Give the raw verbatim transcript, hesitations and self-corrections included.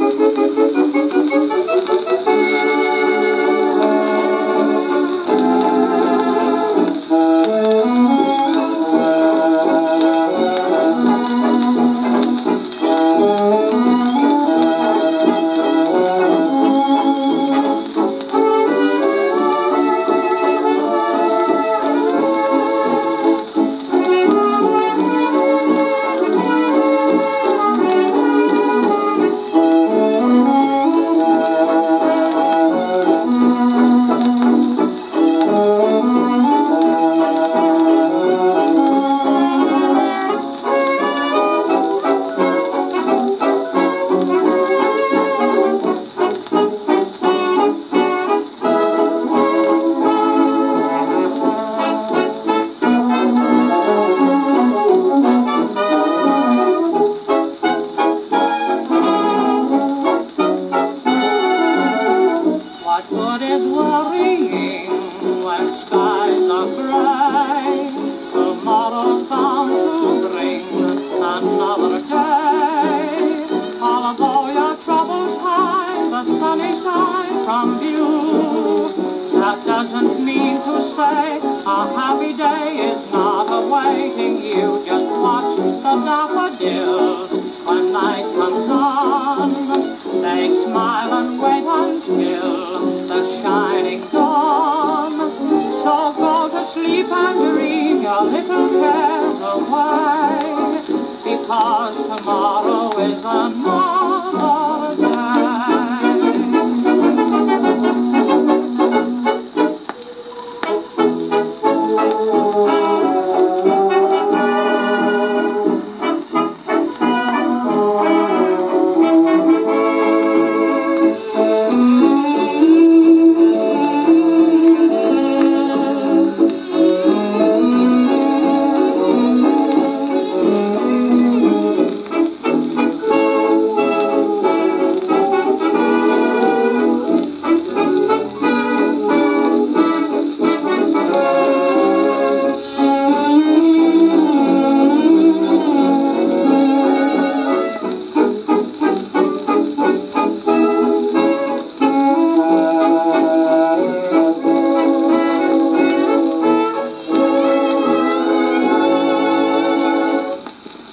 What is worrying when skies are gray? Tomorrow's bound to bring another day. Although your troubles hide the sunny side from view, that doesn't mean to say a happy day is not awaiting you. Just watch the daffodils when night comes on. They smile and wait until the shining dawn. So go to sleep and dream your little cares away, because tomorrow is another